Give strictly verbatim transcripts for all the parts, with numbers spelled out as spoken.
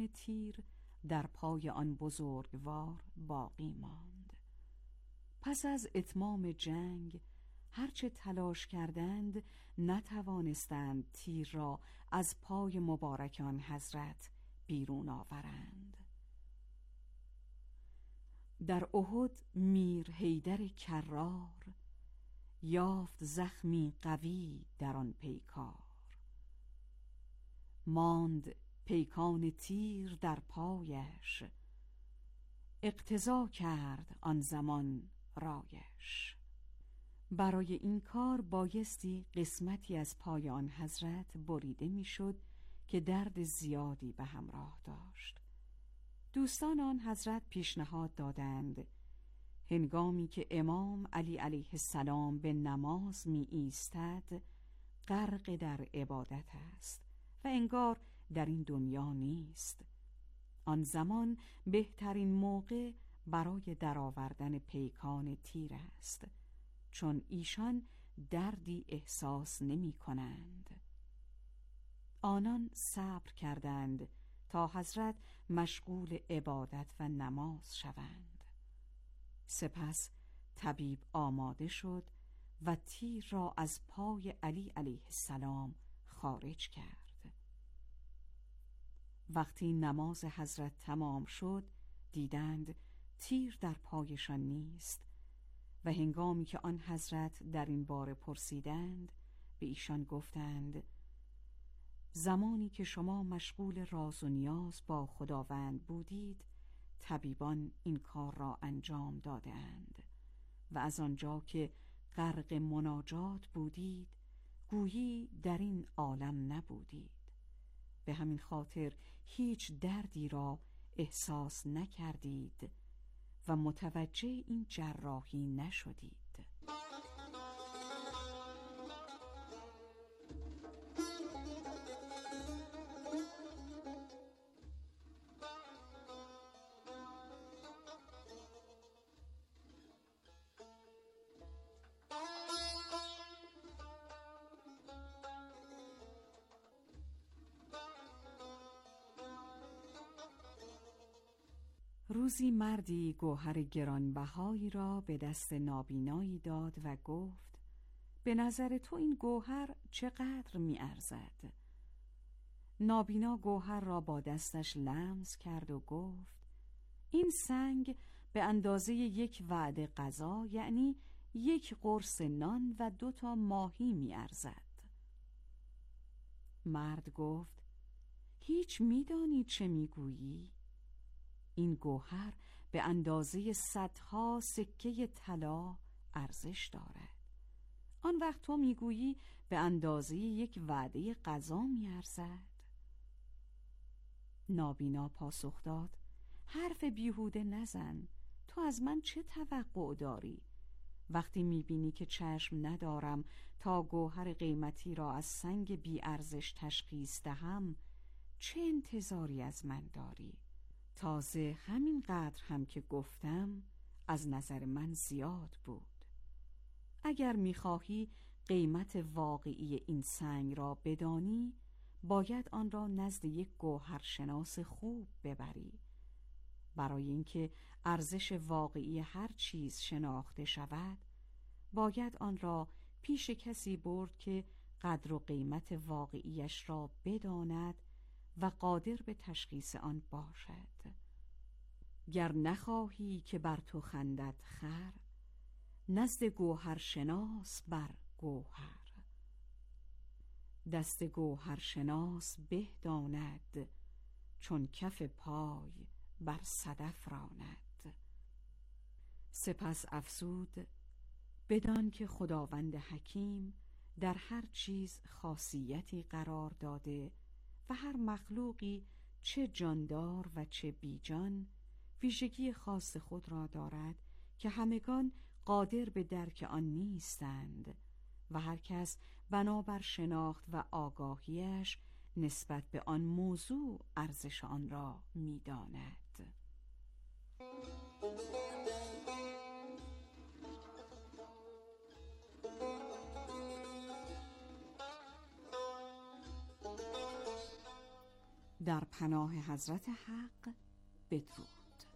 تیر در پای آن بزرگوار باقی ماند. پس از اتمام جنگ هرچه تلاش کردند نتوانستند تیر را از پای مبارک آن حضرت بیرون آورند. در احد میر حیدر کرار یافت زخمی قوی در آن پیکار. ماند پیکان تیر در پایش، اقتضا کرد آن زمان رایش. برای این کار بایستی قسمتی از پای آن حضرت بریده میشد که درد زیادی به همراه داشت. دوستان آن حضرت پیشنهاد دادند هنگامی که امام علی علیه السلام به نماز می ایستد غرق در عبادت است و انگار در این دنیا نیست. آن زمان بهترین موقع برای درآوردن پیکان تیر است، چون ایشان دردی احساس نمی کنند. آنان صبر کردند تا حضرت مشغول عبادت و نماز شوند. سپس طبیب آماده شد و تیر را از پای علی علیه السلام خارج کرد. وقتی نماز حضرت تمام شد دیدند تیر در پایشان نیست و هنگامی که آن حضرت در این باره پرسیدند به ایشان گفتند زمانی که شما مشغول راز و نیاز با خداوند بودید طبیبان این کار را انجام دادند و از آنجا که غرق مناجات بودید گویی در این عالم نبودید، به همین خاطر هیچ دردی را احساس نکردید و متوجه این جراحی نشدید. روزی مردی گوهر گرانبهایی را به دست نابینایی داد و گفت به نظر تو این گوهر چقدر می ارزد؟ نابینا گوهر را با دستش لمس کرد و گفت این سنگ به اندازه یک وعده غذا، یعنی یک قرص نان و دو تا ماهی می ارزد. مرد گفت هیچ می دانی چه می گویی؟ این گوهر به اندازه صدها سکه طلا ارزش دارد. آن وقت تو میگویی به اندازه یک وعده غذا میارزد؟ نابینا پاسخ داد حرف بیهوده نزن. تو از من چه توقع داری؟ وقتی میبینی که چشم ندارم تا گوهر قیمتی را از سنگ بی ارزش تشخیص دهم، چه انتظاری از من داری؟ تازه همین قدر هم که گفتم از نظر من زیاد بود. اگر میخواهی قیمت واقعی این سنگ را بدانی باید آن را نزد یک گوهرشناس خوب ببری. برای اینکه ارزش واقعی هر چیز شناخته شود باید آن را پیش کسی برد که قدر و قیمت واقعیش را بداند و قادر به تشخیص آن باشد. گر نخواهی که بر تو خندد خر، نزد گوهرشناس بر گوهر. دست گوهرشناس به داند، چون کف پای بر صدف راند. سپس افزود بدان که خداوند حکیم در هر چیز خاصیتی قرار داده و هر مخلوقی چه جاندار و چه بیجان ویژگی خاص خود را دارد که همگان قادر به درک آن نیستند و هر کس بنابر شناخت و آگاهیش نسبت به آن موضوع ارزش آن را می‌داند. در پناه حضرت حق بدرود.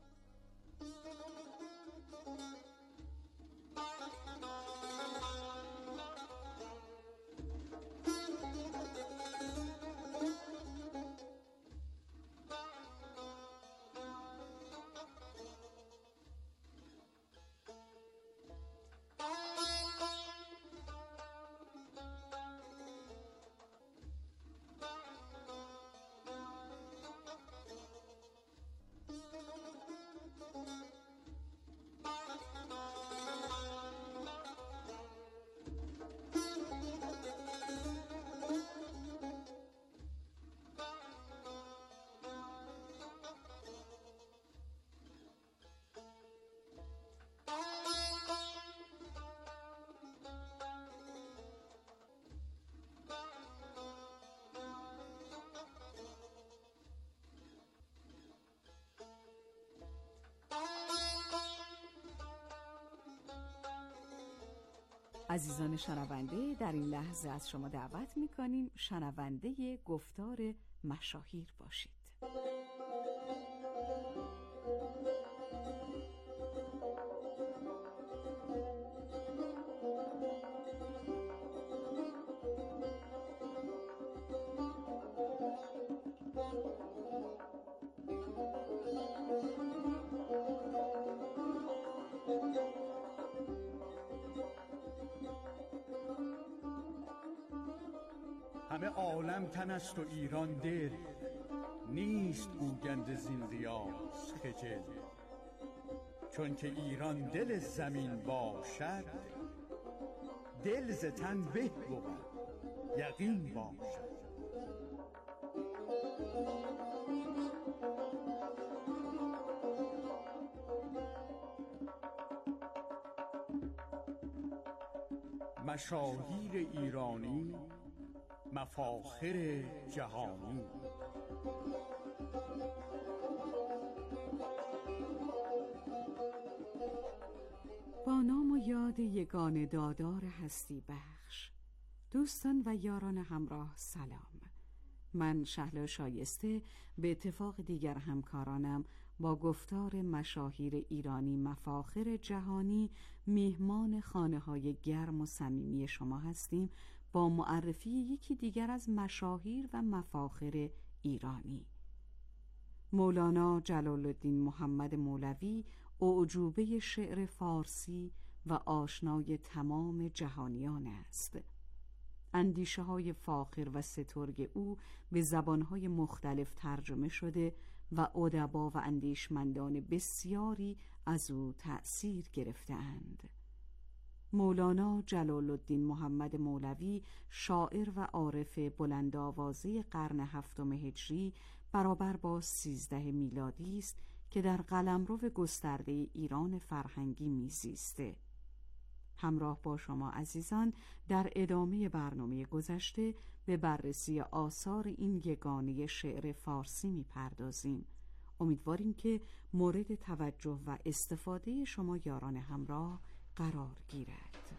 عزیزان شنونده، در این لحظه از شما دعوت می‌کنیم شنونده گفتار مشاهیر باشید. همه عالم تن است و ایران دل، نیست گوگند زین ریاض خجل. چون که ایران دل زمین باشد، دل ز تن به بود یقین باشد. مشاهیر ایرانی مفاخر جهانی. با نام و یاد یگان دادار هستی بخش، دوستان و یاران همراه سلام. من شهلا شایسته به اتفاق دیگر همکارانم با گفتار مشاهیر ایرانی مفاخر جهانی میهمان خانه‌های گرم و صمیمی شما هستیم با معرفی یکی دیگر از مشاهیر و مفاخر ایرانی. مولانا جلال الدین محمد مولوی اعجوبه شعر فارسی و آشنای تمام جهانیان است. اندیشه های فاخر و سترگ او به زبانهای مختلف ترجمه شده و ادبا و اندیشمندان بسیاری از او تأثیر گرفته‌اند. مولانا جلال الدین محمد مولوی شاعر و عارف بلندآوازه قرن هفتم هجری برابر با سیزده میلادی است که در قلمرو گسترده ایران فرهنگی میزیسته. همراه با شما عزیزان در ادامه برنامه گذشته به بررسی آثار این یگانه شعر فارسی میپردازیم. امیدواریم که مورد توجه و استفاده شما یاران همراه قرار گیرد.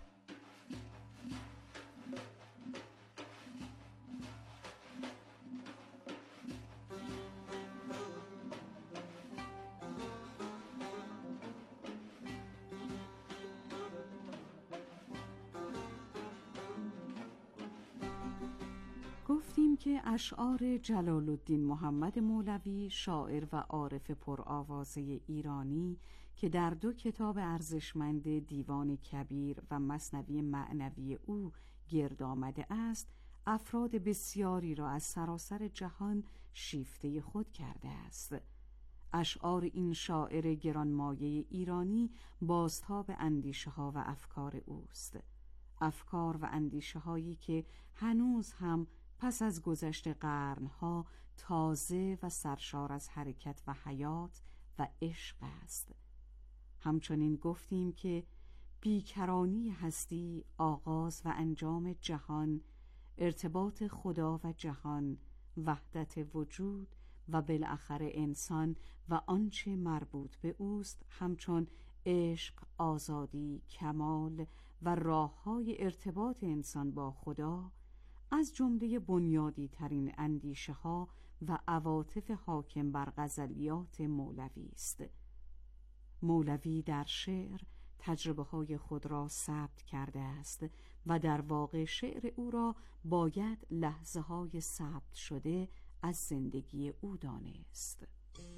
گفتیم که اشعار جلال الدین محمد مولوی شاعر و عارف پرآوازه ایرانی که در دو کتاب ارزشمند دیوان کبیر و مثنوی معنوی او گرد آمده است، افراد بسیاری را از سراسر جهان شیفته خود کرده است. اشعار این شاعر گرانمایه ایرانی بازتاب اندیشه ها و افکار اوست، افکار و اندیشه هایی که هنوز هم پس از گذشت قرنها تازه و سرشار از حرکت و حیات و عشق است. همچنین گفتیم که بیکرانی هستی، آغاز و انجام جهان، ارتباط خدا و جهان، وحدت وجود و بالاخره انسان و آنچه مربوط به اوست، همچون عشق، آزادی، کمال و راه‌های ارتباط انسان با خدا، از جمله بنیادی ترین اندیشه ها و عواطف حاکم بر غزلیات مولوی است. مولوی در شعر تجربه های خود را ثبت کرده است و در واقع شعر او را باید لحظه های ثبت شده از زندگی او دانست.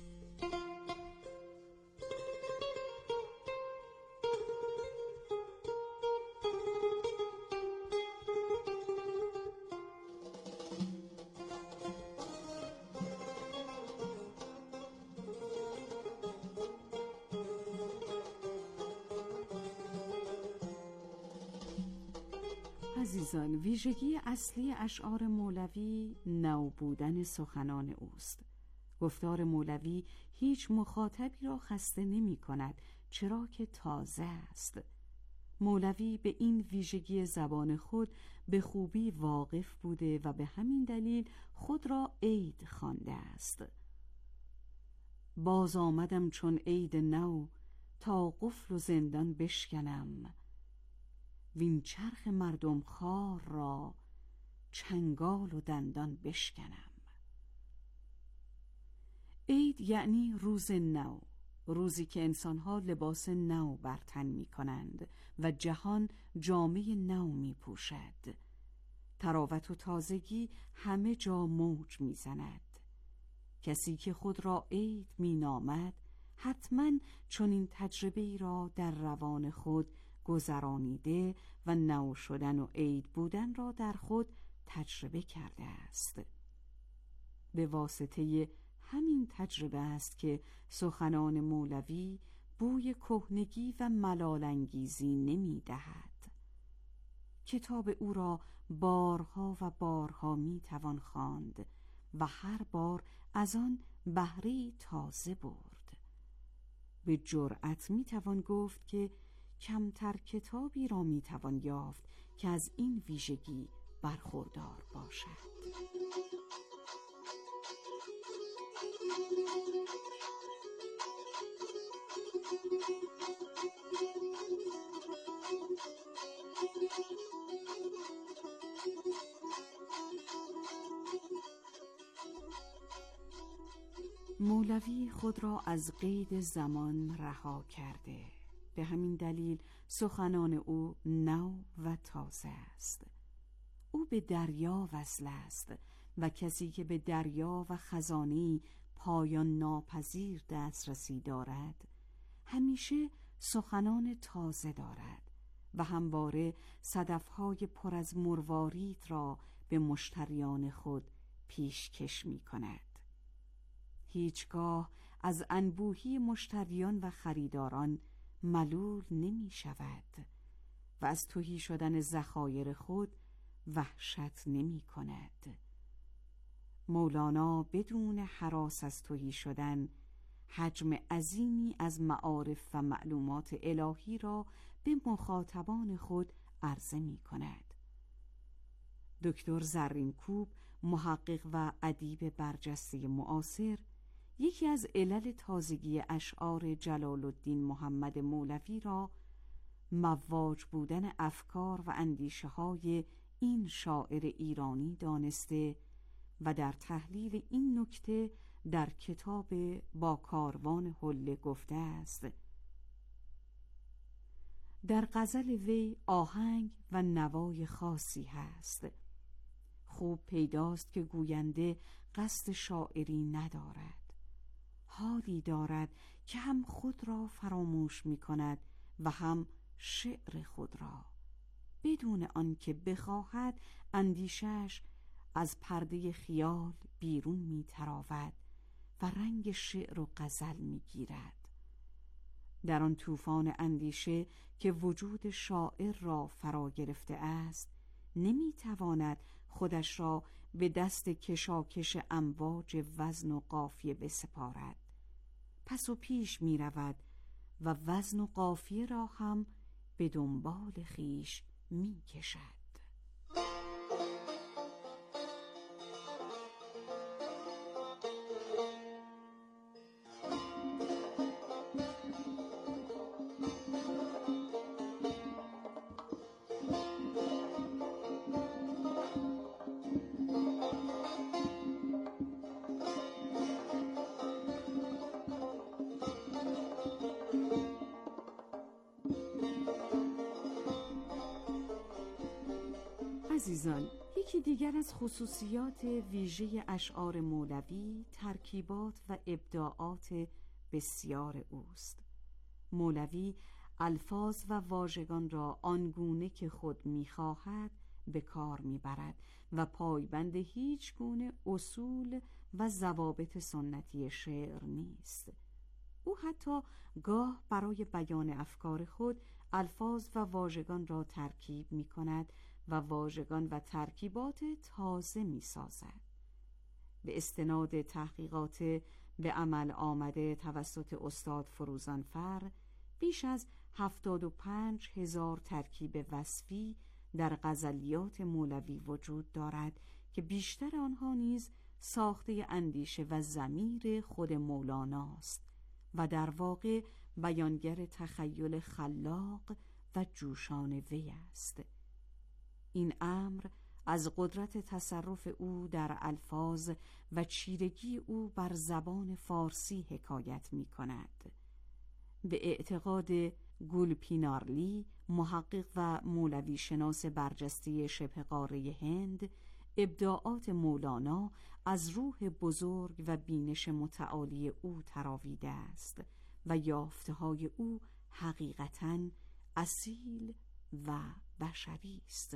عزیزان، ویژگی اصلی اشعار مولوی نو بودن سخنان اوست. گفتار مولوی هیچ مخاطبی را خسته نمی کند، چرا که تازه است. مولوی به این ویژگی زبان خود به خوبی واقف بوده و به همین دلیل خود را عید خوانده است. باز آمدم چون عید نو، تا قفل و زندان بشکنم، وین چرخ مردم خوار را چنگال و دندان بشکنم. عید یعنی روز نو، روزی که انسانها لباس نو بر تن می کنند و جهان جامه نو می پوشد. تراوت و تازگی همه جا موج می زند. کسی که خود را عید می نامد حتما چنین تجربه ای را در روان خود گذرانیده و نو شدن و عید بودن را در خود تجربه کرده است. به واسطه همین تجربه است که سخنان مولوی بوی کهنگی و ملال انگیزی نمی دهد. کتاب او را بارها و بارها می توان خواند و هر بار از آن بهره‌ای تازه برد. به جرأت می توان گفت که کمتر کتابی را می توان یافت که از این ویژگی برخوردار باشد. مولوی خود را از قید زمان رها کرده. به همین دلیل سخنان او نو و تازه است. او به دریا وصل است و کسی که به دریا و خزانی پایان ناپذیر دسترسی دارد همیشه سخنان تازه دارد و همواره صدفهای پر از مروارید را به مشتریان خود پیشکش می کند. هیچگاه از انبوهی مشتریان و خریداران ملول نمی شود و از تهی شدن ذخایر خود وحشت نمی کند. مولانا بدون هراس از تهی شدن حجم عظیمی از معارف و معلومات الهی را به مخاطبان خود عرضه می کند. دکتر زرین‌کوب، محقق و ادیب برجسته معاصر، یکی از علل تازگی اشعار جلال الدین محمد مولوی را مواج بودن افکار و اندیشه های این شاعر ایرانی دانسته و در تحلیل این نکته در کتاب با کاروان حله گفته است: در غزل وی آهنگ و نوای خاصی هست. خوب پیداست که گوینده قصد شاعری ندارد، حالی دارد که هم خود را فراموش می کند و هم شعر خود را، بدون آنکه بخواهد اندیشش از پرده خیال بیرون می تراود و رنگ شعر و غزل می گیرد. در آن طوفان اندیشه که وجود شاعر را فرا گرفته است، نمی تواند خودش را به دست کشاکش امواج وزن و قافیه بسپارد. پس و پیش می رود و وزن و قافیه را هم به دنبال خیش می کشد. عزیزان، یکی دیگر از خصوصیات ویژه اشعار مولوی ترکیبات و ابداعات بسیار اوست. مولوی الفاظ و واژگان را آنگونه که خود می‌خواهد به کار می‌برد و پایبند هیچ گونه اصول و ضوابط سنتی شعر نیست. او حتی گاه برای بیان افکار خود الفاظ و واژگان را ترکیب می‌کند و واژگان و ترکیبات تازه می‌سازد. به استناد تحقیقات به عمل آمده توسط استاد فروزانفر، بیش از هفتاد و پنج هزار ترکیب وصفی در غزلیات مولوی وجود دارد که بیشتر آنها نیز ساخته اندیشه و ضمیر خود مولاناست و در واقع بیانگر تخیل خلاق و جوشان وی است. این امر از قدرت تصرف او در الفاظ و چیرگی او بر زبان فارسی حکایت می کند. به اعتقاد گولپینارلی، محقق و مولوی شناس برجسته شبه قاره هند، ابداعات مولانا از روح بزرگ و بینش متعالی او تراویده است و یافته‌های او حقیقتاً اصیل و بشری است.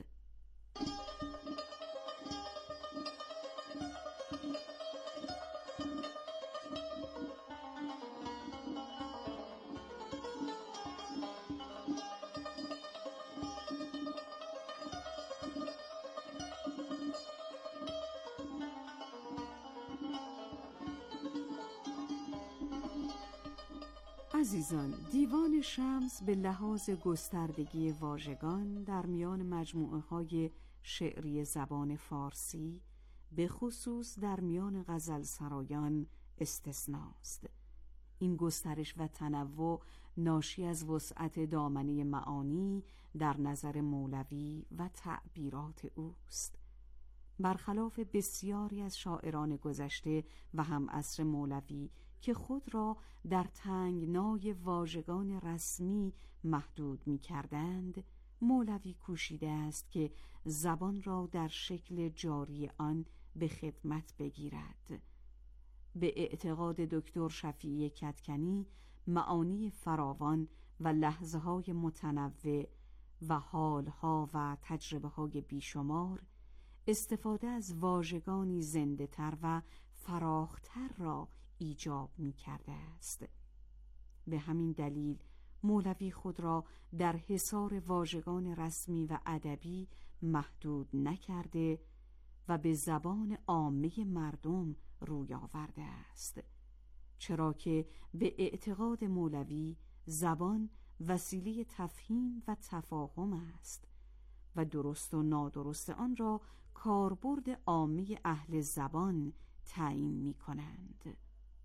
عزیزان، دیوان شمس به لحاظ گستردگی واژگان در میان مجموعه‌های شعری زبان فارسی، به خصوص در میان غزلسرایان استثناست. این گسترش و تنوع ناشی از وسعت دامنه معانی در نظر مولوی و تعبیرات اوست. برخلاف بسیاری از شاعران گذشته و هم عصر مولوی که خود را در تنگنای واژگان رسمی محدود می کردند، مولوی کوشیده است که زبان را در شکل جاری آن به خدمت بگیرد. به اعتقاد دکتر شفیعی کدکنی، معانی فراوان و لحظه‌های متنوع و حالها و تجربه‌های بیشمار استفاده از واژگانی زنده‌تر و فراختر را ایجاب می کرده است. به همین دلیل مولوی خود را در حصار واژگان رسمی و ادبی محدود نکرده و به زبان عامه مردم روی آورده است، چرا که به اعتقاد مولوی زبان وسیله تفهیم و تفاهم است و درست و نادرست آن را کاربرد عامه اهل زبان تعیین می کنند.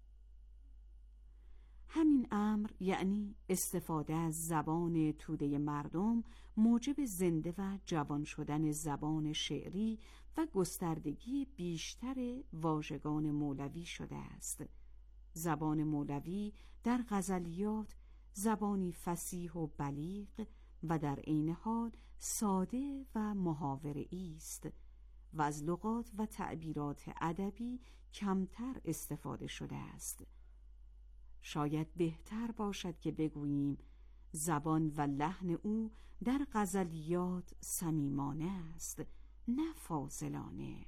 همین امر یعنی استفاده از زبان توده مردم موجب زنده و جوان شدن زبان شعری و گستردگی بیشتر واژگان مولوی شده است. زبان مولوی در غزلیات زبانی فصیح و بلیغ و در عین حال ساده و محاوره‌ای است و از لغات و تعبیرات ادبی کمتر استفاده شده است. شاید بهتر باشد که بگوییم زبان و لحن او در غزلیات صمیمانه است، نه فاضلانه.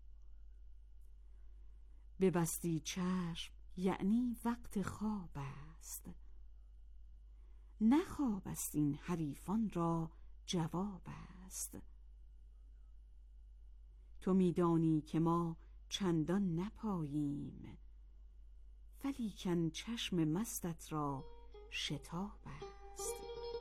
ببستی چشم یعنی وقت خواب است، نه خواب است این حریفان را جواب است. تو میدانی که ما چندان نپاییم، ولیکن چشم مستت را شتاب است.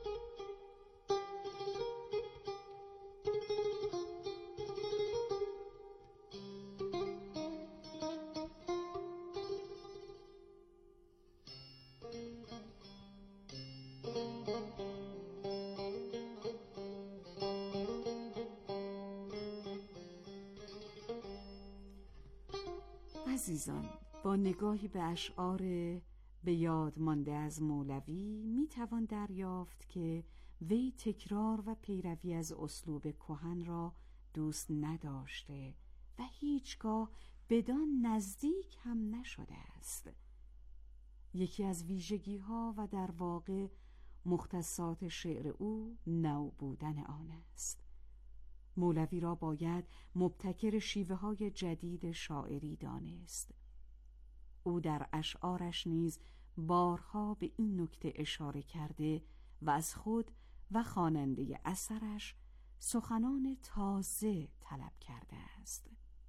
عزیزان، با نگاهی به اشعار به یاد مانده از مولوی می توان دریافت که وی تکرار و پیروی از اسلوب کهن را دوست نداشته و هیچگاه بدان نزدیک هم نشده است. یکی از ویژگی‌ها و در واقع مختصات شعر او نو بودن آن است. مولوی را باید مبتکر شیوه‌های جدید شاعری دانست. او در اشعارش نیز بارها به این نکته اشاره کرده و از خود و خواننده اثرش سخنان تازه طلب کرده است.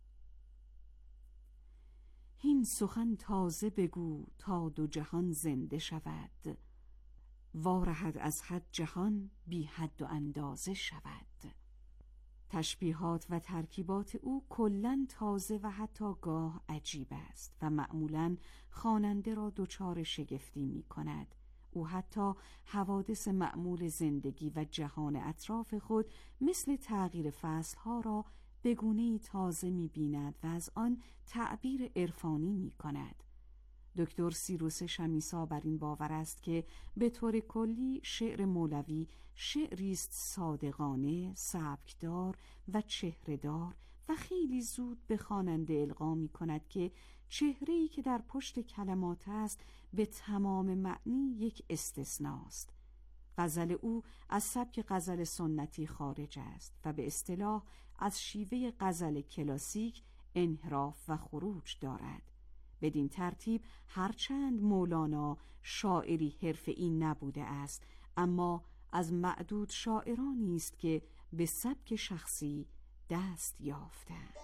هین سخن تازه بگو تا دو جهان زنده شود، وارهد از حد جهان بی حد و اندازه شود. تشبیهات و ترکیبات او کلاً تازه و حتی گاه عجیب است و معمولاً خواننده را دچار شگفتی می کند. او حتی حوادث معمول زندگی و جهان اطراف خود مثل تغییر فصلها را به گونه‌ای تازه می بیند و از آن تعبیر عرفانی می کند. دکتر سیروس شمیسا بر این باور است که به طور کلی شعر مولوی شعری است صادقانه، سبکدار و چهره‌دار و خیلی زود به خواننده القا می کند که چهره‌ای که در پشت کلمات است به تمام معنی یک استثناست. غزل او از سبک غزل سنتی خارج است و به اصطلاح از شیوه غزل کلاسیک انحراف و خروج دارد. بدین ترتیب هرچند مولانا شاعری حرفه‌ای نبوده است، اما از معدود شاعرانی است که به سبک شخصی دست یافتند.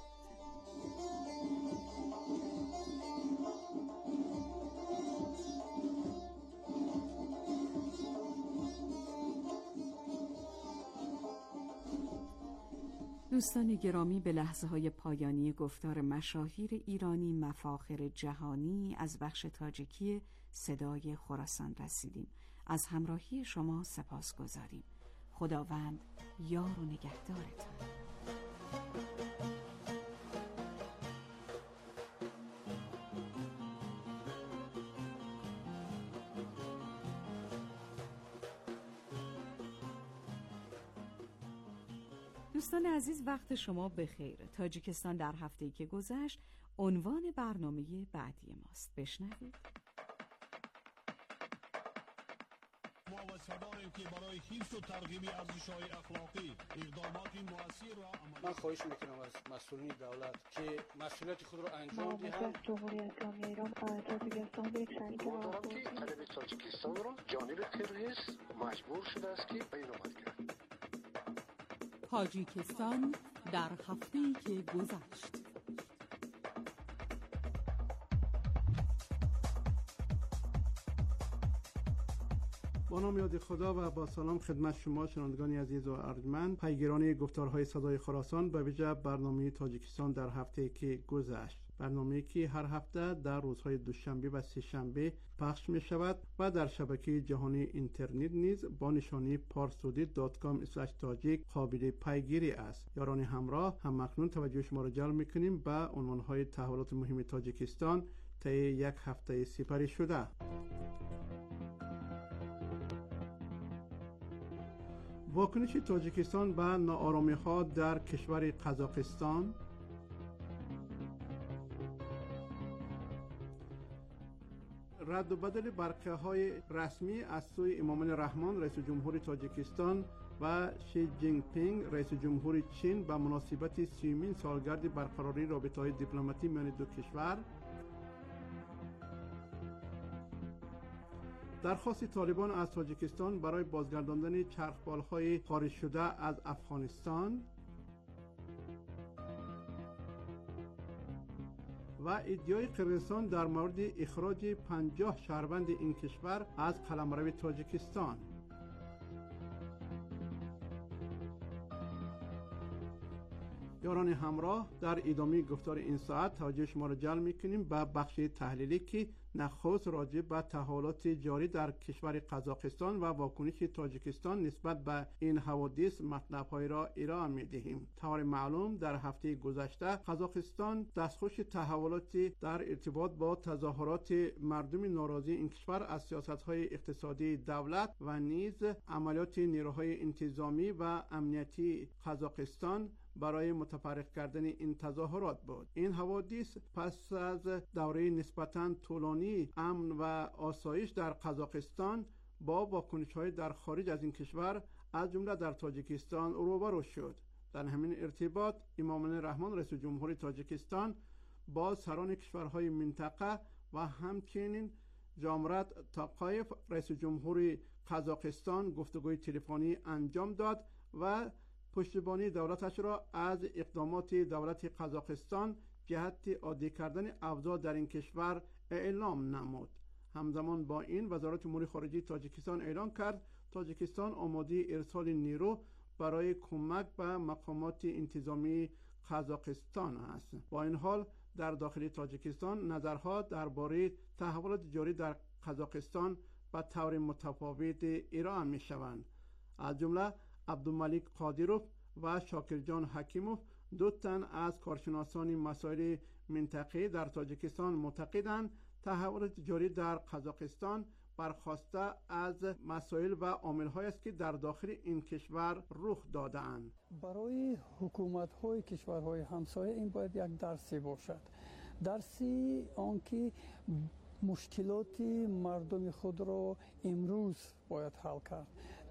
دوستان گرامی، به لحظه های پایانی گفتار مشاهیر ایرانی مفاخر جهانی از بخش تاجیکی صدای خراسان رسیدیم. از همراهی شما سپاس گذاریم. خداوند یار و نگهدارتان. دوستان عزیز، وقت شما بخیر. تاجیکستان در هفته‌ای که گذشت عنوان برنامه بعدی ماست. بشنوید. ما و صدایی که برای حفظ و ترغیب ارزش‌های اخلاقی اقدامات مؤثر و عملی. من خواهش میکنم از مسئولین دولت که مسئولیت خود را انجام دهند. جمهوری اسلامی ایران تاجیکستان به یک شریک راهبردی عرب تاجیکستان را جانب قرقیز مجبور شده است که بین‌آمد کند. تاجیکستان در هفته‌ای که گذشت. با نام یاد خدا و با سلام خدمت شما شنوندگان عزیز و ارجمند، پیگیران گفتارهای صدای خراسان، به ویژه برنامه تاجیکستان در هفته‌ای که گذشت. برنامه‌ای که هر هفته در روزهای دوشنبه و سه‌شنبه پخش می شود و در شبکه جهانی اینترنت نیز با نشانی پارسودی دات کام اسلش تاجیک قابل پیگیری است. یاران همراه، هم اکنون توجه شما را جلب می‌کنیم به عنوان‌های تحولات مهم تاجیکستان طی یک هفته سپری شده. واکنش تاجیکستان به ناآرامی‌ها در کشور قزاقستان، رد و بدل برقیه‌های رسمی از سوی امام رحمان رئیس جمهور تاجیکستان و شی جین پینگ رئیس جمهور چین به مناسبت سیومین سالگرد برقراری رابطه‌های دیپلماتی میان دو کشور، درخواست طالبان از تاجیکستان برای بازگرداندن چرخبال‌های خارج شده از افغانستان و ادعای قرقیزستان در مورد اخراج پنجاه شهروند این کشور از قلمرو تاجیکستان. یاران همراه، در ادامه گفتار این ساعت توجه شما را جلب می‌کنیم به بخش تحلیلی که نخست راجع به تحولات جاری در کشور قزاقستان و واکنش تاجیکستان نسبت به این حوادث مطلب‌های را ارائه می‌دهیم. طور معلوم در هفته گذشته قزاقستان دستخوش تحولات در ارتباط با تظاهرات مردم ناراضی این کشور از سیاست‌های اقتصادی دولت و نیز عملیات نیروهای انتظامی و امنیتی قزاقستان برای متفرق کردن این تظاهرات بود. این حوادث پس از دوره نسبتاً طولانی امن و آسایش در قزاقستان با واکنش‌های در خارج از این کشور از جمله در تاجیکستان روبرو شد. در همین ارتباط امامالله رحمان رئیس جمهوری تاجیکستان با سران کشورهای منطقه و همچنین جامرات تاقایف رئیس جمهوری قزاقستان گفتگوی تلفنی انجام داد و پشتیبانی دولتش را از اقدامات دولت قزاقستان جهت عادی کردن اوضاع در این کشور اعلام نمود. همزمان با این وزارت امور خارجه تاجیکستان اعلام کرد تاجیکستان آماده ارسال نیرو برای کمک به مقامات انتظامی قزاقستان است. با این حال در داخل تاجیکستان نظرها درباره تحولات جاری در قزاقستان به طور متفاوت ارائه می شوند. از جمله عبدالملک قادیروف و شاکرجان حکیموف دو تن از کارشناسان مسائل منطقه‌ای در تاجیکستان معتقدند تحولات جاری در قزاقستان برخواسته از مسائل و عامل‌هایی است که در داخل این کشور رخ داده‌اند. برای حکومت‌های کشورهای همسایه این باید یک درسی باشد. درسی آنکه مشکلات مردم خود را امروز باید حل کرد.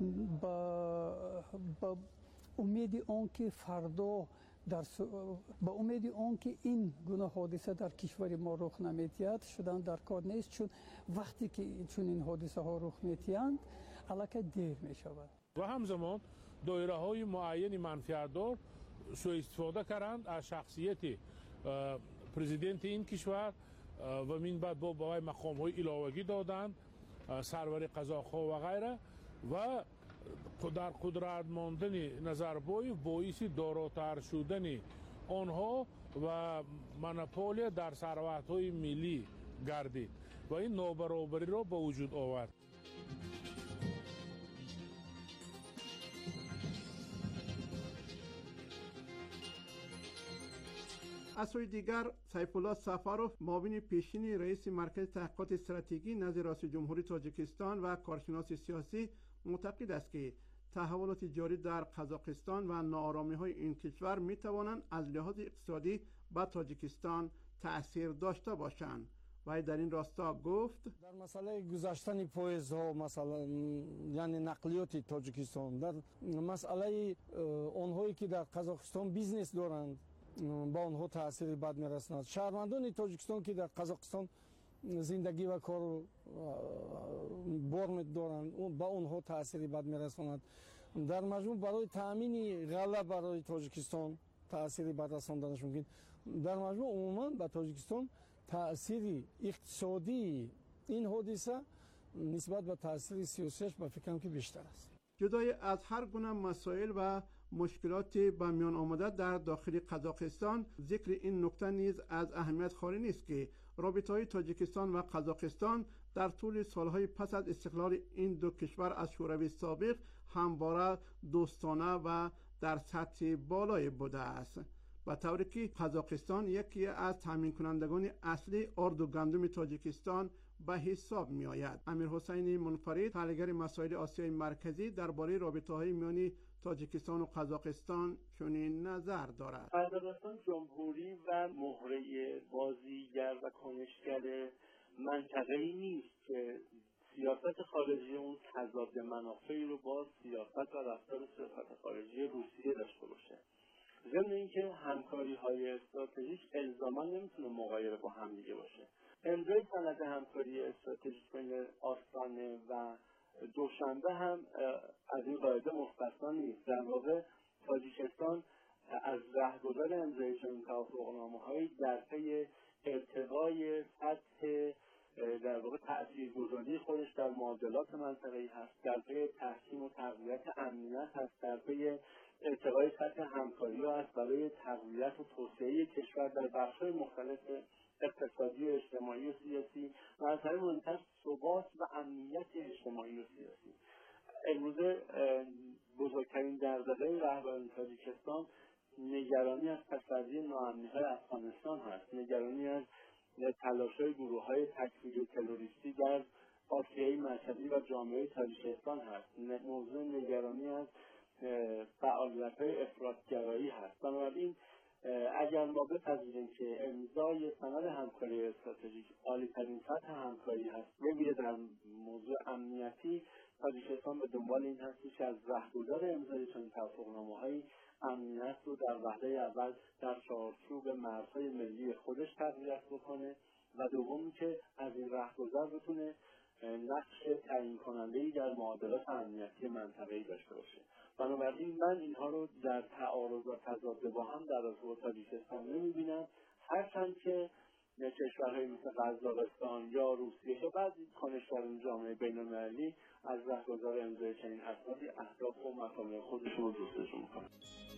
با, با امید آنکه فردا در س... با امید آنکه این گونه حادثه در کشور ما رخ نمی‌دهد شدن در کار نیست، چون وقتی که چون این حادثه ها رخ می‌دهند الکی دیر می‌شود. و همزمان دایره های معین منفعت‌دار سوء استفاده کردند از شخصیت پرزیدنت این کشور و من بعد با باید مقام های علاوگی دادند، سرور قزاق‌ها و غیره، و در قدرت ماندن نظربایف باعث داراتر شدن آنها و مونوپولی در ثروت‌های ملی گردید و این نابرابری را به وجود آورد. از سوی دیگر سیفالله سفاروف معاون پیشین رئیس مرکز تحقیقات استراتژی نزد رئیس جمهوری تاجیکستان و کارشناس سیاسی معتقد است که تحولات جاری در قزاقستان و ناآرامی‌های این کشور می‌توانند از لحاظ اقتصادی به تاجیکستان تأثیر داشته باشند. و در این راستا گفت در مسئله گذشتن پویزها، مثلا یعنی نقلیات تاجیکستان، در مسئله آنهایی که در قزاقستان بیزنس دارند با آنها تأثیر بد می‌رساند. شهروندان تاجیکستان که در قزاقستان زندگی و کار بار دارند با آنها تأثیر بد می‌رساند. در مجموع برای تأمین غله برای تاجیکستان تأثیر بد رساندنش ممکن. در مجموع عموما به تاجیکستان تأثیر اقتصادی این حادثه نسبت به تأثیر سیاسیش به فکرم که بیشتر است. جدای از هر گونه مسائل و مشکلات به میان آمده در داخل قزاقستان، ذکر این نکته نیز از اهمیت خالی نیست که رابطه‌های تاجیکستان و قزاقستان در طول سالهای پس از استقلال این دو کشور از شوروی سابق همواره دوستانه و در سطح بالای بوده است، به طوری که قزاقستان یکی از تامین کنندگان اصلی آرد و گندم تاجیکستان به حساب می آید. امیر حسین منفرد، تحلیلگر مسائل آسیای مرکزی، درباره رابطه‌های میان تاجیکستان و قزاقستان چنین نظر دارد. قزاقستان جمهوری و مهره بازیگر و کنشگر منطقه‌ای نیست که سیاست خارجی اون تضاد منافعی رو با سیاست و رفتار سیاست خارجی روسیه داشته باشه. ضمن اینکه همکاری‌های استراتژیک الزاما نمیتونه مغایر با هم دیگه باشه. امروز سند همکاری استراتژیک بین آستانه و دوشنبه هم از این قاعده مستثنا نیست. در واقع تاجیکستان از رهگذار امضای چنین توافقنامه‌هایی در پی ارتقای سطح در واقع تاثیرگذاری خودش در معادلات منطقه‌ای هست، در پی تحکیم و تقویت امنیت هست، در پی ارتقای سطح همکاری‌ها است برای تقویت و توسعه کشور در بخش‌های مختلف اقتصادی و اجتماعی و سیاسی و از همین مهمتر ثبات و امنیت اجتماعی و سیاسی. امروزه بزرگترین دغدغه رهبران تاجیکستان نگرانی از پس‌اندازی ناامنی‌های افغانستان هست، نگرانی از تلاش‌های گروه‌های تکفیری و تروریستی در آسیای مرکزی و جامعه تاجیکستان هست، موضوع نگرانی از فعالیت‌های افراط‌گرایی هست. بنابراین اگر ما بپذیریم که امضای سند همکاری استراتژیک عالی‌ترین سطح همکاری هست، ببینید در موضوع امنیتی تاجیکستان به دنبال این هست که از رهگذار امضای چنین توافقنامه‌های امنیت رو در وهله اول در چارچوب مرزهای ملی خودش تقویت بکنه و دوم که از این رهگذر بتونه نقش تعیین کننده‌ای در معادلات امنیتی منطقه‌ای داشته باشه. بنابراین من اینها رو در تعارض و تضاد با هم در رابطه با تاجیکستان نمی‌بینم، هرچند که کشورهای مثل قزاقستان یا روسیه یا بعضی کنشگران جامعه بین‌المللی از رهگذار امضای چنین اسنادی اهداف و مطالب خودشون رو جستجو می‌کنن.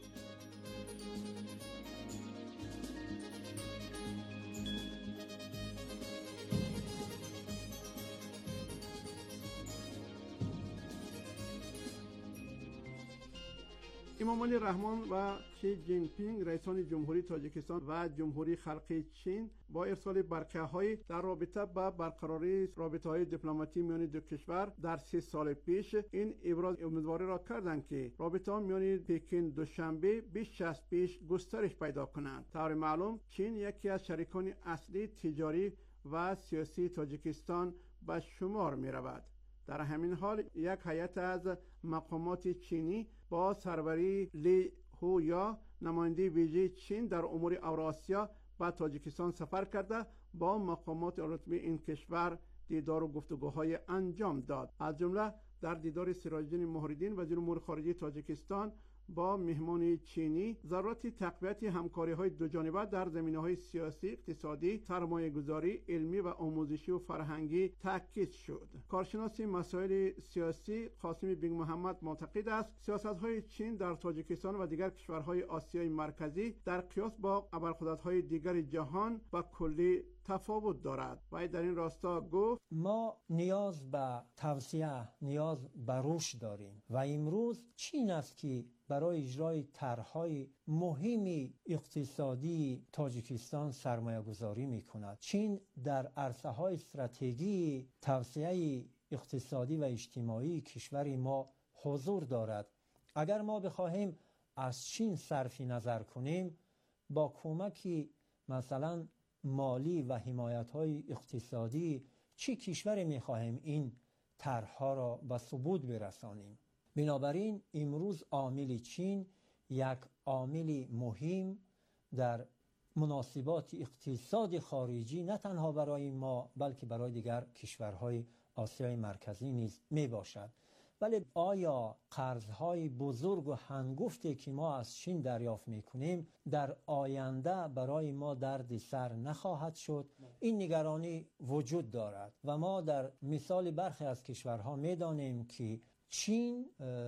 امامعلی رحمان و شی جین پینگ رئیسان جمهوری تاجیکستان و جمهوری خلقی چین با ارسال برکه‌های در رابطه با برقراری رابطه‌های دیپلماتی میان دو کشور در سه سال پیش این ابراز امیدواری را کردند که رابطه‌ها میان پکین دوشنبه بیش از پیش گسترش پیدا کنند. طور معلوم چین یکی از شریکان اصلی تجاری و سیاسی تاجیکستان به شمار می‌رود. در همین حال یک هیئت از مقامات چینی با سروری لی هویا نماینده ویژه چین در امور اوراسیا به تاجیکستان سفر کرده با مقامات رتبه این کشور دیدار و گفتگوهای انجام داد. از جمله در دیدار سراج الدین مهرالدین وزیر امور خارجه تاجیکستان با مهمان چینی ضرورت تقویت همکاری‌های دوجانبه در زمینه‌های سیاسی، اقتصادی، سرمایه‌گذاری، علمی و آموزشی و فرهنگی تاکید شد. کارشناس مسائل سیاسی قاسم بن محمد معتقد است سیاست‌های چین در تاجیکستان و دیگر کشورهای آسیای مرکزی در قیاس با ابرقدرت‌های دیگر جهان و کلی تفاوت دارد. و در این راستا گفت ما نیاز به توسعه، نیاز به رشد داریم و امروز چین است که برای اجرای طرح‌های مهمی اقتصادی تاجیکستان سرمایه گذاری می کند. چین در عرصه‌های استراتژی توسعه اقتصادی و اجتماعی کشور ما حضور دارد. اگر ما بخواهیم از چین صرف نظر کنیم با کمک مثلا مالی و حمایت‌های اقتصادی چه کشوری می‌خواهیم این طرح‌ها را به ثبوت برسانیم؟ بنابراین امروز عامل چین یک عامل مهم در مناسبات اقتصاد خارجی نه تنها برای ما بلکه برای دیگر کشورهای آسیای مرکزی نیز میباشد. ولی آیا قرضهای بزرگ و هنگفتی که ما از چین دریافت میکنیم در آینده برای ما درد سر نخواهد شد؟ این نگرانی وجود دارد و ما در مثال برخی از کشورها میدانیم که چین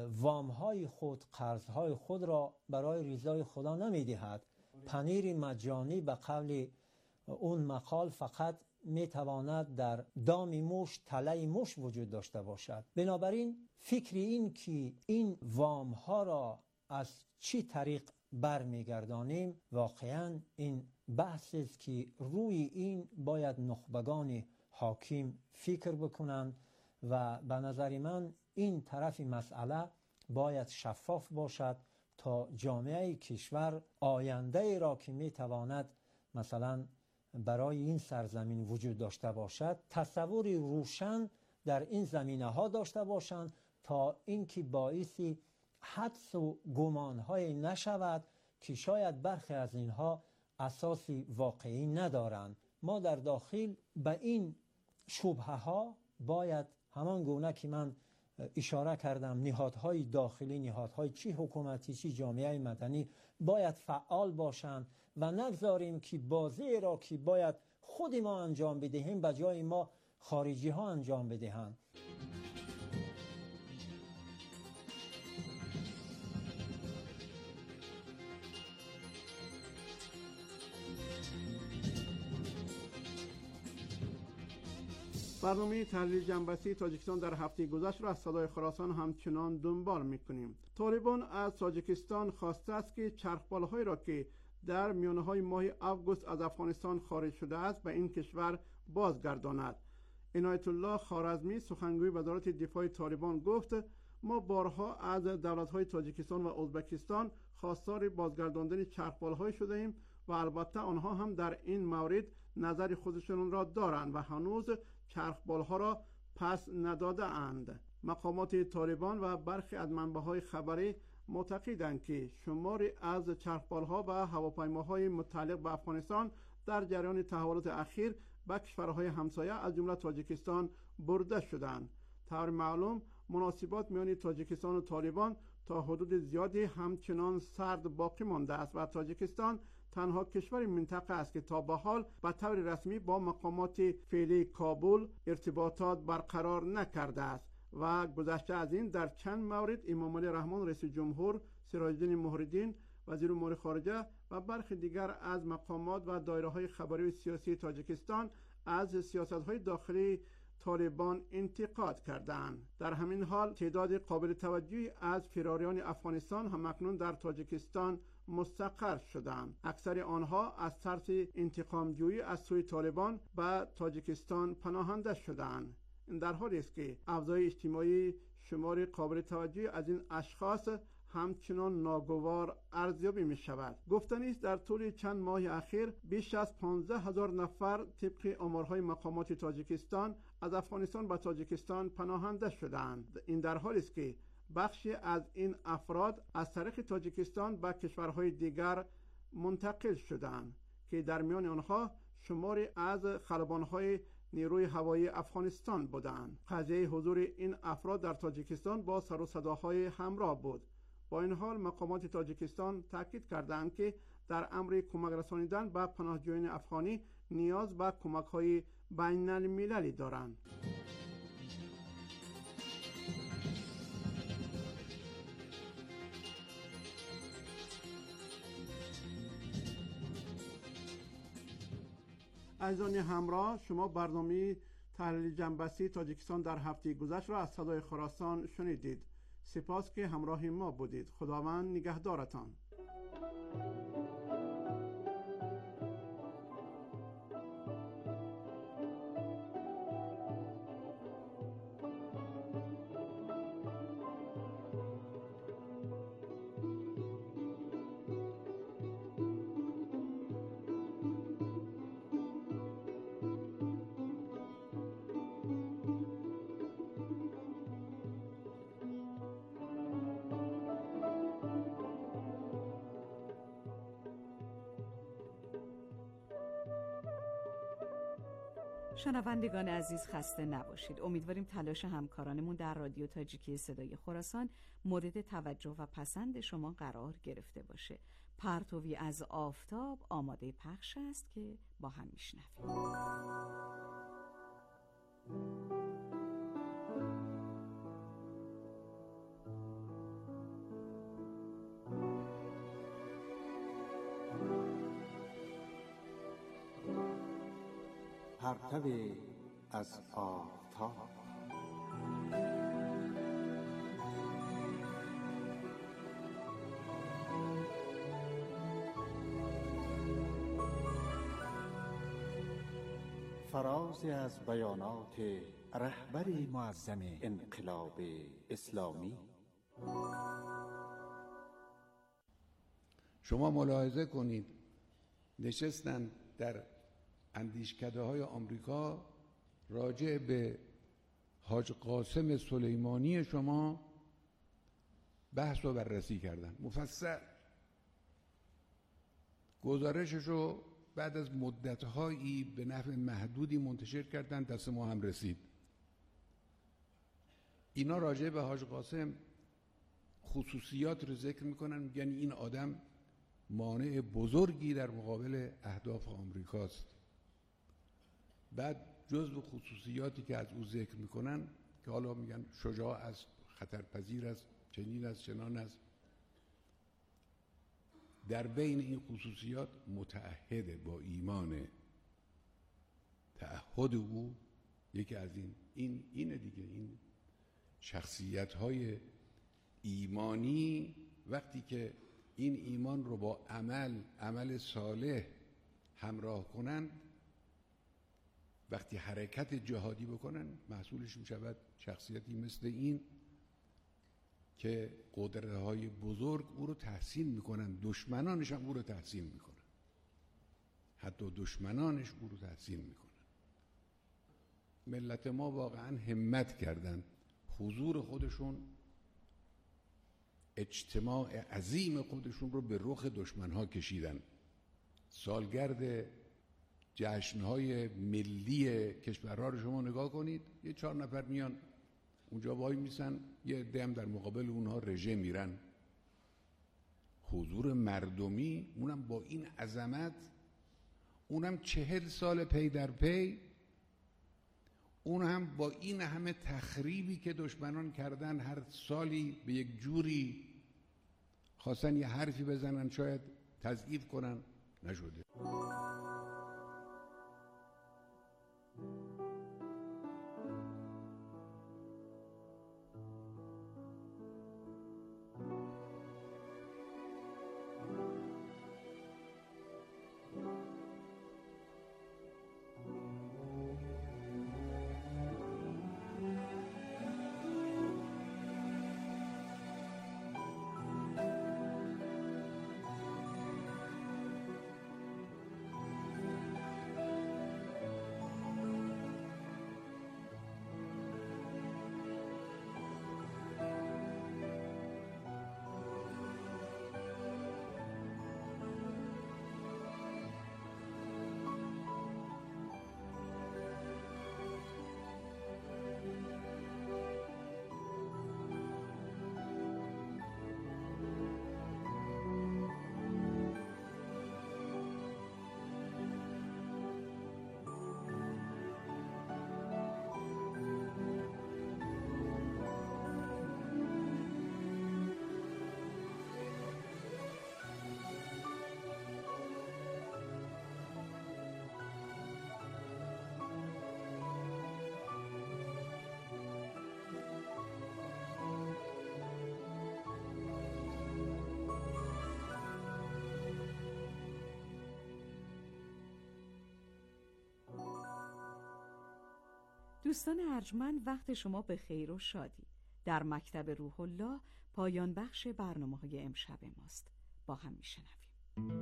وامهای خود، قرضهای خود را برای رضای خدا نمیدهد. پنیر مجانی به قول اون مقال فقط میتواند در دام موش تله موش وجود داشته باشد. بنابراین فکر این که این وام ها را از چی طریق برمیگردانیم واقعا این بحث است که روی این باید نخبگان حاکم فکر بکنند و به نظر من این طرف مسئله باید شفاف باشد تا جامعه کشور آینده را که میتواند مثلا برای این سرزمین وجود داشته باشد تصوری روشن در این زمینه ها داشته باشند تا اینکه باعث حدس و گمان های نشود که شاید برخی از اینها اساس واقعی ندارند. ما در داخل به این شبهه ها باید همان گونه که من اشاره کردم نهادهای داخلی، نهادهای چی حکومتی چی جامعه مدنی باید فعال باشند و نگذاریم که بازی را که باید خود ما انجام بدهیم به جای ما خارجی ها انجام بدهند. برنامه تحلیل جنبشی تاجیکستان در هفته گذشته را از صدای خراسان همچنان دنبال میکنیم. طالبان از تاجیکستان خواسته است که چرخبالهایی را که در میانه‌های ماه آگوست از افغانستان خارج شده است به این کشور بازگرداند. عنایت الله خوارزمی سخنگوی وزارت دفاع طالبان گفت ما بارها از دولت‌های تاجیکستان و ازبکستان خواستار بازگرداندن چرخبال‌های شده ایم و البته آنها هم در این مورد نظر خودشون را دارند و هنوز چرخبال‌ها را پس نداده اند. مقامات طالبان و برخی از منبع‌های خبری معتقدند که شماری از چرخبال‌ها و هواپیماهای متعلق به افغانستان در جریان تحولات اخیر به کشورهای همسایه از جمله تاجیکستان برده شدند. طور معلوم مناسبات میان تاجیکستان و طالبان تا حدود زیادی همچنان سرد باقی مانده است و تاجیکستان تنها کشور منطقه است که تا به حال به طور رسمی با مقامات فعلی کابل ارتباطات برقرار نکرده است و گذشته از این در چند مورد امام علی رحمان رئیس جمهور، سراج الدین مهرالدین وزیر امور خارجه و برخی دیگر از مقامات و دایره‌های خبری و سیاسی تاجیکستان از سیاست‌های داخلی طالبان انتقاد کردند. در همین حال تعداد قابل توجهی از فراریان افغانستان هم اکنون در تاجیکستان مستقر شدند. اکثر آنها از ترس انتقام جویی از سوی طالبان به تاجیکستان پناهنده شدند. این در حالی است که افزایش اجتماعی شمار قابل توجهی از این اشخاص همچنان ناگوار ارزیابی می شود. گفتنی است در طول چند ماه اخیر بیش از پانزده هزار نفر طبق آمارهای مقامات تاجیکستان از افغانستان به تاجیکستان پناهنده شدند. این در حالی است که بخشی از این افراد از طریق تاجیکستان به کشورهای دیگر منتقل شدند که در میان آنها شماری از خلبانهای نیروی هوایی افغانستان بودند. قضیه حضور این افراد در تاجیکستان با سر و صداهای همراه بود. با این حال مقامات تاجیکستان تاکید کردند که در امر کمک رسانیدن به پناهجویان افغانی نیاز به کمک‌های بین المللی دارند. عزیزان همراه، شما برنامه تحلیل جنبستی تاجیکستان در هفته گذشته را از صدای خراسان شنیدید. سپاس که همراه ما بودید. خداوند نگهدارتان. شنوندگان عزیز خسته نباشید. امیدواریم تلاش همکارانمون در رادیو تاجیکی صدای خراسان مورد توجه و پسند شما قرار گرفته باشه. پرتوی از آفتاب آماده پخش است که با هم میشنویم. پرتوی از آفتاب. فرازی از بیانات رهبری معظم انقلاب اسلامی. شما ملاحظه کنید نشستن در اندیشکده های آمریکا راجع به حاج قاسم سلیمانی شما بحث و بررسی کردن مفصل. گزارشش رو بعد از مدت‌هایی به نحو محدودی منتشر کردن، دست ما هم رسید. اینا راجع به حاج قاسم خصوصیات رو ذکر میکنن، میگن این آدم مانع بزرگی در مقابل اهداف آمریکاست. بعد جزو خصوصیاتی که از او ذکر میکنن که حالا میگن شجاع است، خطرپذیر است، چنین است، چنان است. در بین این خصوصیات متعهد با ایمان، تعهد او یکی از این این اینه دیگه. این شخصیت‌های ایمانی وقتی که این ایمان رو با عمل عمل صالح همراه کنن، وقتی حرکت جهادی بکنن، محصولش میشود شخصیتی مثل این که قدرت‌های بزرگ او رو تحسین میکنن، دشمنانش هم او رو تحسین میکنن، حتی دشمنانش او رو تحسین میکنن. ملت ما واقعا همت کردن، حضور خودشون، اجتماع عظیم خودشون رو به رخ دشمنها کشیدن. سالگرد جشنهای ملی کشورها رو شما نگاه کنید، یه چهار نفر میان اونجا وای میسن، یه دم در مقابل اونها رژه میرن. حضور مردمی، اونم با این عظمت، اونم چهل سال پی در پی، اون هم با این همه تخریبی که دشمنان کردن، هر سالی به یک جوری خواستن یه حرفی بزنن، شاید تضعیف کنن، نشده. دوستان ارجمند، وقت شما به خیر و شادی. در مکتب روح الله پایان بخش برنامه‌های امشب ماست. با هم میشنویم.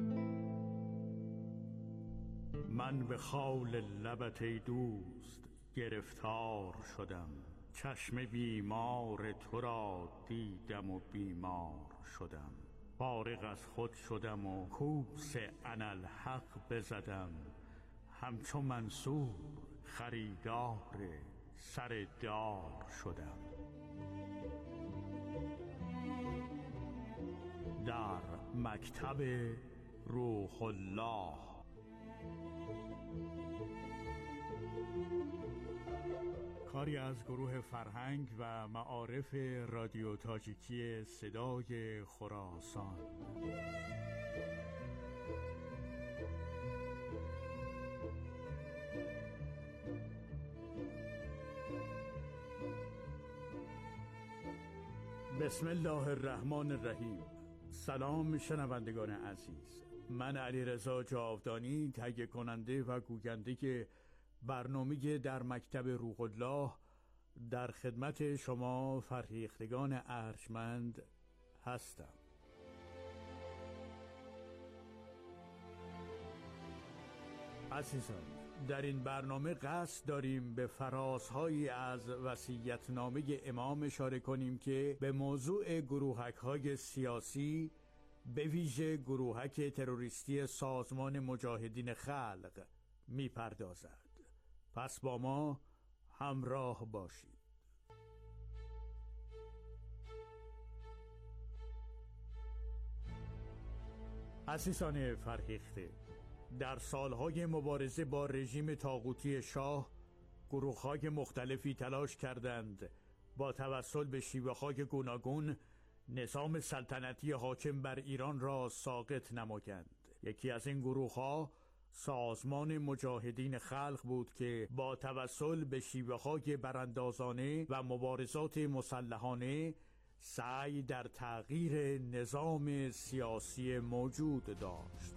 من به خال لبت ای دوست گرفتار شدم، چشم بیمار تو را دیدم و بیمار شدم. فارغ از خود شدم و کوس اناالحق بزدم، همچو منصور خریدار سر دار شدم. در مکتب روح الله. کاری از گروه فرهنگ و معارف رادیو تاجیکی صدای خراسان. بسم الله الرحمن الرحیم. سلام شنوندگان عزیز، من علیرضا جاودانی، تهیه کننده و گوینده برنامه در مکتب روح الله در خدمت شما فرهیختگان ارجمند هستم. عزیزان، در این برنامه قصد داریم به فرازهایی از وصیت‌نامه امام اشاره کنیم که به موضوع گروهک‌های سیاسی، به ویژه گروهک تروریستی سازمان مجاهدین خلق می‌پردازد. پس با ما همراه باشید. عزیزان فرهیخته، در سالهای مبارزه با رژیم طاغوتی شاه، گروه‌های مختلفی تلاش کردند با توسل به شیوه‌های گوناگون نظام سلطنتی حاکم بر ایران را ساقط نمایند. یکی از این گروه‌ها سازمان مجاهدین خلق بود که با توسل به شیوه‌های براندازانه و مبارزات مسلحانه سعی در تغییر نظام سیاسی موجود داشت.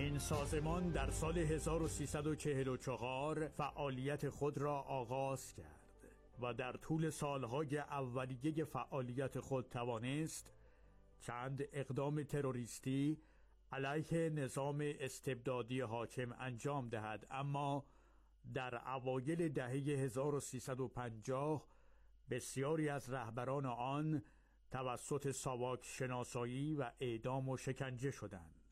این سازمان در سال هزار و سیصد و چهل و چهار فعالیت خود را آغاز کرد و در طول سالهای اولیه فعالیت خود توانست چند اقدام تروریستی علیه نظام استبدادی حاکم انجام دهد، اما در اوایل دهه هزار و سیصد و پنجاه بسیاری از رهبران آن توسط ساواک شناسایی و اعدام و شکنجه شدند.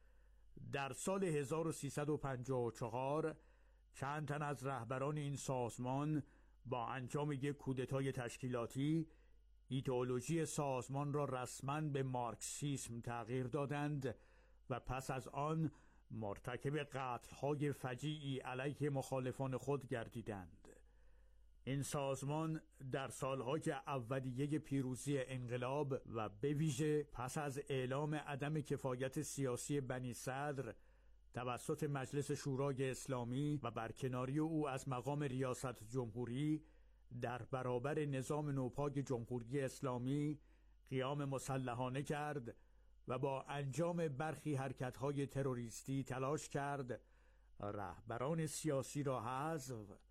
در سال هزار و سیصد و پنجاه و چهار چند تن از رهبران این سازمان با انجام یک کودتای تشکیلاتی ایدئولوژی سازمان را رسما به مارکسیسم تغییر دادند و پس از آن مرتکب قتل‌های فجیعی علیه مخالفان خود گردیدند. این سازمان در سالهای اولیه پیروزی انقلاب و به ویژه پس از اعلام عدم کفایت سیاسی بنی صدر توسط مجلس شورای اسلامی و برکناری او از مقام ریاست جمهوری در برابر نظام نوپای جمهوری اسلامی قیام مسلحانه کرد و با انجام برخی حرکت‌های تروریستی تلاش کرد رهبران سیاسی را حذف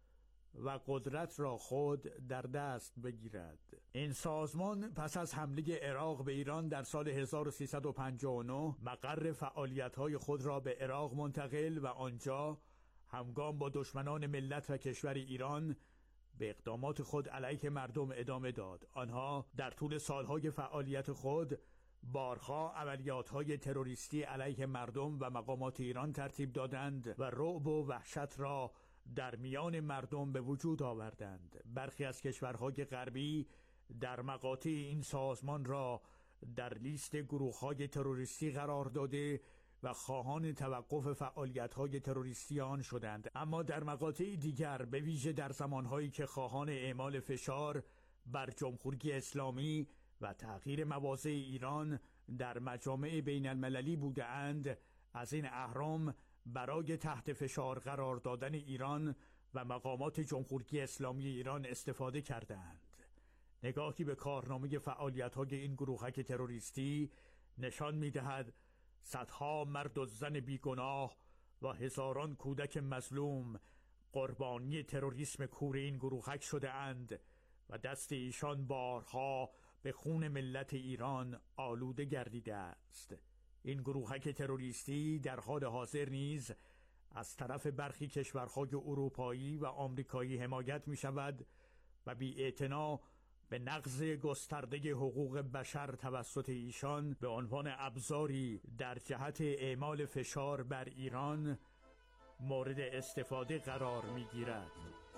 و قدرت را خود در دست بگیرد. این سازمان پس از حمله عراق به ایران در سال هزار و سیصد و پنجاه و نه مقر فعالیت‌های خود را به عراق منتقل و آنجا همگام با دشمنان ملت و کشور ایران به اقدامات خود علیه مردم ادامه داد. آنها در طول سالهای فعالیت خود بارها عملیات‌های تروریستی علیه مردم و مقامات ایران ترتیب دادند و رعب و وحشت را در میان مردم به وجود آوردند. برخی از کشورهای غربی در مقاطع این سازمان را در لیست گروه‌های تروریستی قرار داده و خواهان توقف فعالیت‌های تروریستی آن شدند، اما در مقاطع دیگر به ویژه در زمانهایی که خواهان اعمال فشار بر جمهوری اسلامی و تغییر مواضع ایران در مجامع بین المللی بودند، از این اهرام برای تحت فشار قرار دادن ایران و مقامات جمهوری اسلامی ایران استفاده کردند. نگاهی به کارنامه فعالیت‌های این گروهک تروریستی نشان می‌دهد صدها مرد و زن بیگناه و هزاران کودک مظلوم قربانی تروریسم کور این گروهک شده اند و دست ایشان بارها به خون ملت ایران آلوده گردیده است. این گروهک تروریستی در حال حاضر نیز از طرف برخی کشورهای اروپایی و آمریکایی حمایت می شود و بی‌اعتنا به نقض گسترده حقوق بشر توسط ایشان به عنوان ابزاری در جهت اعمال فشار بر ایران مورد استفاده قرار می گیرد.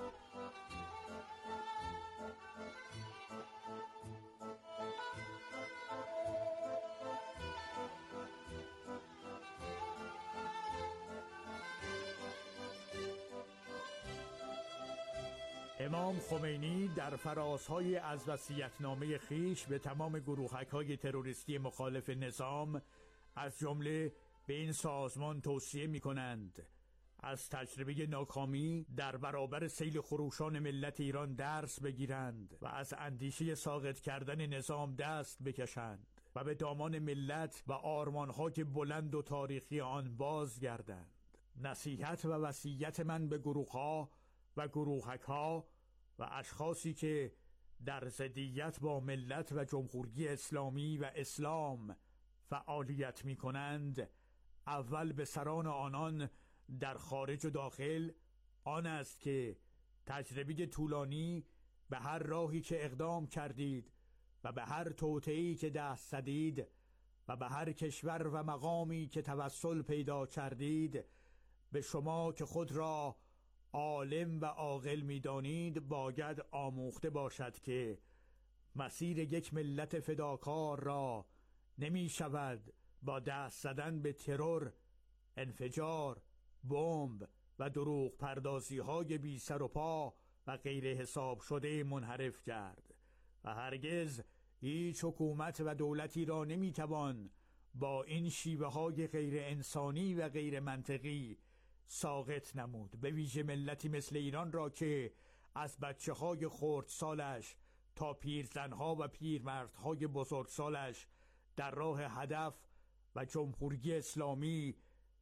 امام خمینی در فرازهای از وصیت‌نامه خیش به تمام گروهک‌های تروریستی مخالف نظام از جمله به این سازمان توصیه می‌کنند از تجربه ناکامی در برابر سیل خروشان ملت ایران درس بگیرند و از اندیشه ساقط کردن نظام دست بکشند و به دامان ملت و آرمان‌های بلند و تاریخی آن بازگردند. نصیحت و وصیت من به گروه‌ها و گروهک‌ها و اشخاصی که در ضدیت با ملت و جمهوری اسلامی و اسلام فعالیت می کنند، اول به سران آنان در خارج و داخل آن است که تجربه طولانی به هر راهی که اقدام کردید و به هر توطئه‌ای که دست زدید و به هر کشور و مقامی که توسل پیدا کردید، به شما که خود را عالم و عاقل می‌دانید باید آموخته باشد که مسیر یک ملت فداکار را نمی شود با دست زدن به ترور، انفجار، بمب و دروغ پردازی های بی سر و پا و غیر حساب شده منحرف کرد و هرگز هیچ حکومت و دولتی را نمی توان با این شیوه های غیر انسانی و غیر منطقی ساقط نمود، به ویژه ملتی مثل ایران را که از بچه های خرد سالش تا پیرزنها و پیرمردهای بزرگ سالش در راه هدف و جمهوری اسلامی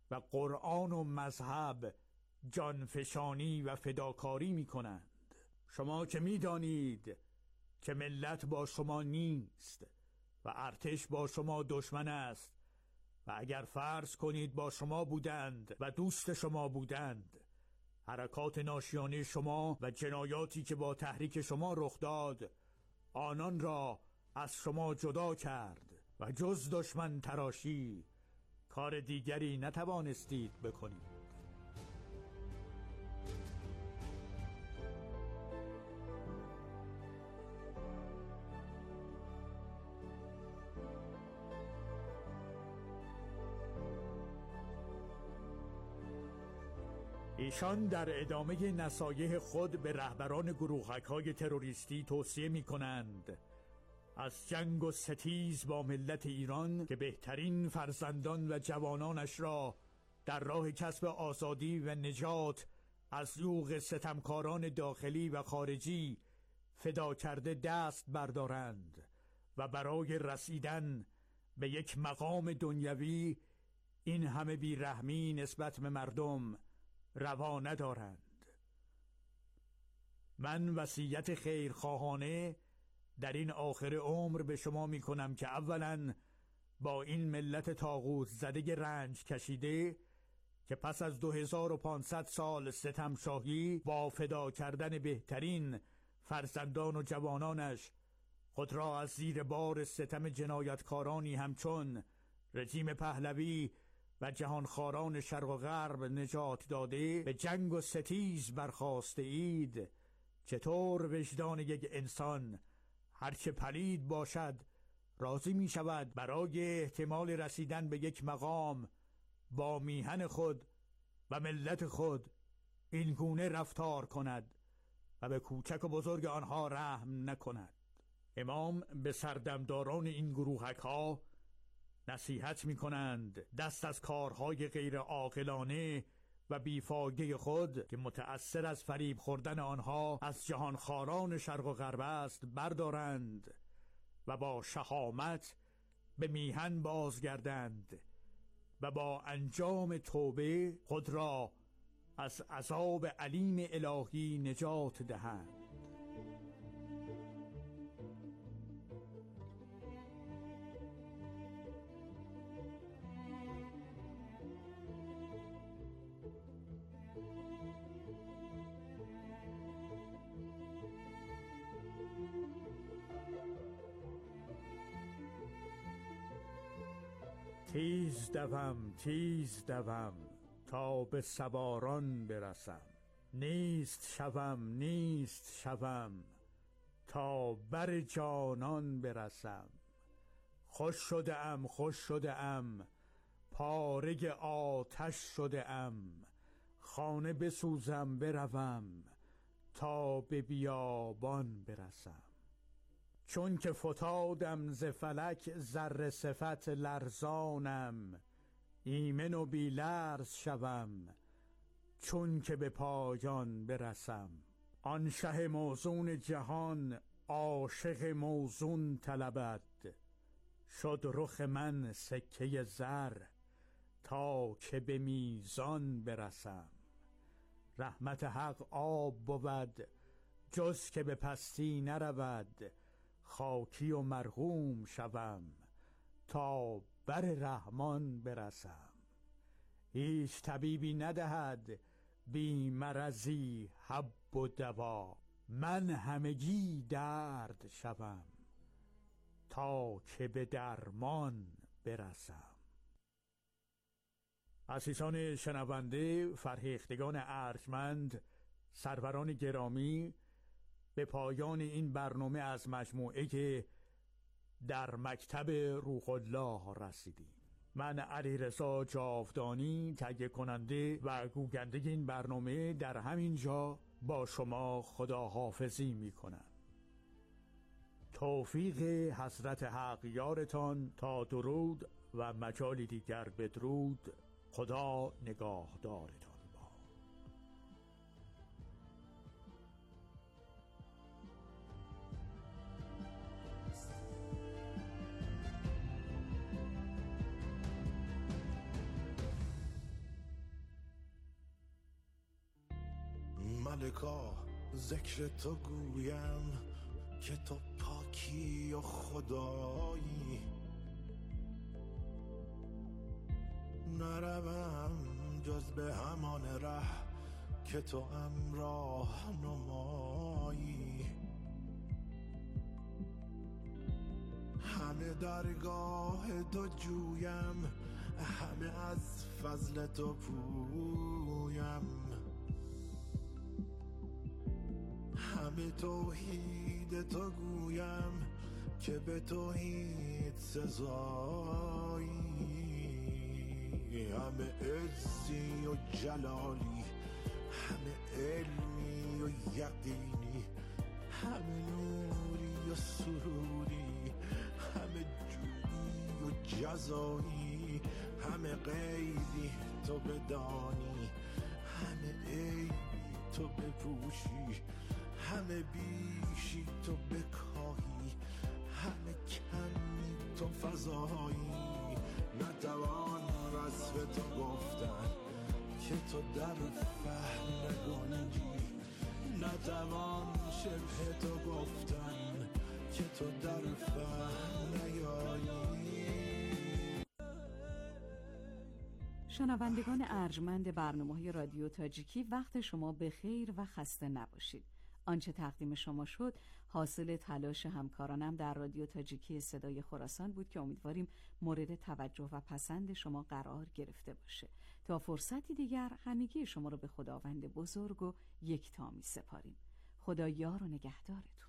و قرآن و مذهب جانفشانی و فداکاری می کنند. شما که می دانید که ملت با شما نیست و ارتش با شما دشمن است و اگر فرض کنید با شما بودند و دوست شما بودند، حرکات ناشیانه شما و جنایاتی که با تحریک شما رخ داد آنان را از شما جدا کرد و جز دشمن تراشی کار دیگری نتوانستید بکنید. ایشان در ادامه نصایح خود به رهبران گروهک‌های تروریستی توصیه می کنند از جنگ و ستیز با ملت ایران که بهترین فرزندان و جوانانش را در راه کسب آزادی و نجات از یوغ ستمکاران داخلی و خارجی فدا کرده دست بردارند و برای رسیدن به یک مقام دنیوی این همه بیرحمی نسبت به مردم روا ندارند. من وصیت خیرخواهانه در این آخر عمر به شما می کنم که اولاً با این ملت طاغوت زده رنج کشیده که پس از دو هزار و پانصد سال ستم شاهی با فدا کردن بهترین فرزندان و جوانانش خود را از زیر بار ستم جنایتکارانی همچون رژیم پهلوی و جهانخواران شرق و غرب نجات داده به جنگ و ستیز برخاسته اید، چطور وجدان یک انسان هرچه پلید باشد راضی می شود برای احتمال رسیدن به یک مقام با میهن خود و ملت خود این گونه رفتار کند و به کوچک و بزرگ آنها رحم نکند؟ امام به سردمداران این گروهک ها نصیحت می کنند دست از کارهای غیر عاقلانه و بیفایده خود که متأثر از فریب خوردن آنها از جهانخواران شرق و غرب است بردارند و با شهامت به میهن بازگردند و با انجام توبه خود را از عذاب علیم الهی نجات دهند. تیز دوم تیز دوم تا به سواران برسم، نیست شوم نیست شوم تا بر جانان برسم. خوش شده ام خوش شده ام پاره آتش شده ام، خانه بسوزم بروم تا به بیابان برسم. چون که فتادم ز فلک ذره صفت لرزانم، ایمن و بی لرز شوم چون که به پایان برسم. آن شه موزون جهان عاشق موزون طلبد، شد رخ من سکه زر تا که به میزان برسم. رحمت حق آب بود جز که به پستی نرود، خاکی و مرحوم شوم تا بر رحمان برسم. هیچ طبیبی ندهد بی مرضی حب و دوا، من همگی درد شوم تا که به درمان برسم. عزیزان شنونده، فرهیختگان ارجمند، سروران گرامی، به پایان این برنامه از مجموعه در مکتب روح الله رسیدیم. من علیرضا جاودانی تهیه کننده و گوینده این برنامه در همین جا با شما خداحافظی می کنم. توفیق حضرت حق یارتان تا درود و مجال دیگر بدرود. خدا نگاهدارتان. ملکا ذکر تو گویم که تو پاکی و خدایی. نروم جز به همان ره که تو همراه نمایی. همه درگاه تو جویم، همه از فضل تو پویم. همه توحید تو گویم که به توحید سزایی. همه عزی و جلالی، همه علمی و یقینی، همه نوری و سروری، همه جودی و جزایی. همه غیبی تو بدانی، همه عیبی تو بپوشی، همه بیشی تو بکاهی، همه کمی تو فضایی. نتوان وصف تو گفتن که تو در فهم نگنجی، نتوان شبه تو گفتن که تو در فهم نیایی. شنوندگان ارجمند برنامه‌های رادیو تاجیکی، وقت شما بخیر و خسته نباشید. آنچه تقدیم شما شد حاصل تلاش همکارانم در رادیو تاجیکی صدای خراسان بود که امیدواریم مورد توجه و پسند شما قرار گرفته باشه. تا فرصتی دیگر همگی شما رو به خداوند بزرگ و یکتا می سپاریم. خدا یار و نگهدارتون.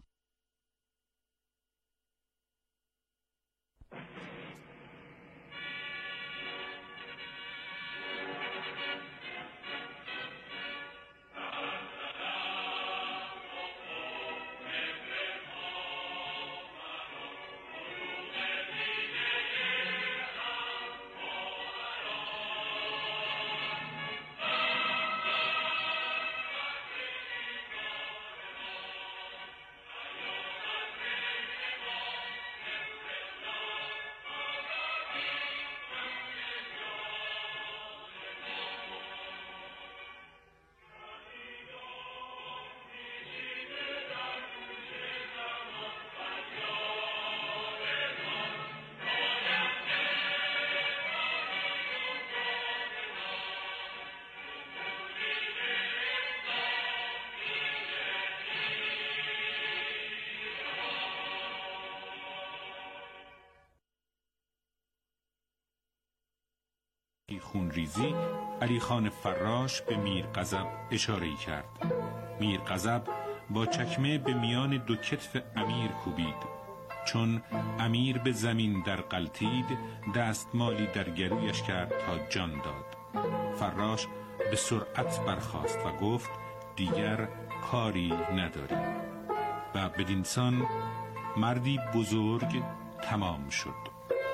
خونریزی علی خان فراش به میر غضب اشاره کرد. میر غضب با چکمه به میان دو کتف امیر کوبید. چون امیر به زمین در غلتید، دستمالی در گلویش کرد تا جان داد. فراش به سرعت برخاست و گفت دیگر کاری نداری و بدینسان مردی بزرگ تمام شد.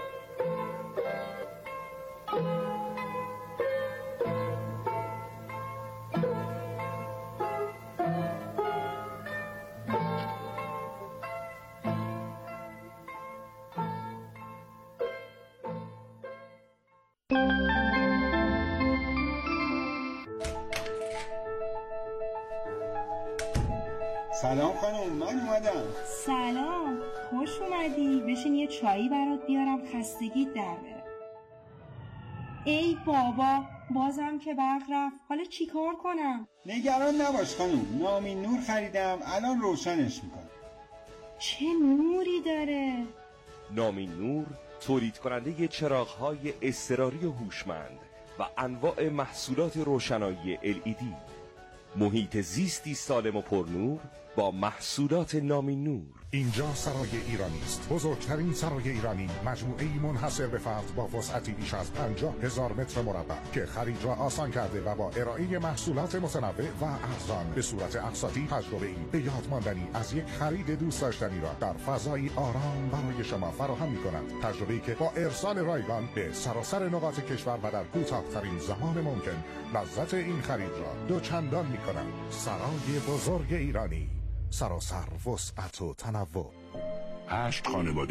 سلام خانم، من اومدم. سلام، خوش اومدی. بشین یه چایی برات بیارم، خستگیت در بره. ای بابا، بازم که برق رفت. حالا چی کار کنم؟ نگران نباش خانم، نامین نور خریدم، الان روشنش میکنم. چه نوری داره؟ نامین نور تولید کننده چراغ‌های اضطراری و هوشمند و انواع محصولات روشنایی ال ای دی. محیط زیستی سالم و پرنور با محصولات نامین نور. اینجا سرای ایرانی است، بزرگترین سرای ایرانی، مجموعه‌ای منحصر به فرد با وسعتی بیش از پنجاه هزار متر مربع که خرید را آسان کرده و با ارائه محصولات متنوع و ارزان به صورت اقساطی تجربه‌ای به یاد ماندنی از یک خرید دوست داشتنی را در فضایی آرام برای شما فراهم می‌کند. تجربه‌ای که با ارسال رایگان به سراسر نقاط کشور و در کوتاه‌ترین زمان ممکن لذت این خرید را دوچندان می‌کند. سرای بزرگ ایرانی، سراسر وسعت و تنوع. هشت خانواده